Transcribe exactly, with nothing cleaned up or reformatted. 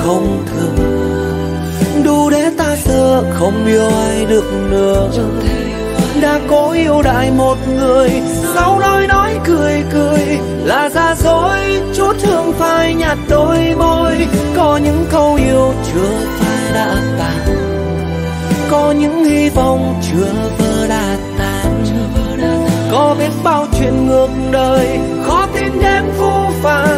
không thừa, đủ để ta sợ không yêu ai được nữa. Đã cố yêu đại một người, sau nói nói cười cười là giả dối, chút thương phai nhạt đôi môi. Có những câu yêu chưa phai đã tàn, có những hy vọng chưa vỡ đã tan. Có biết bao chuyện ngược đời khó tin đến phũ phàng,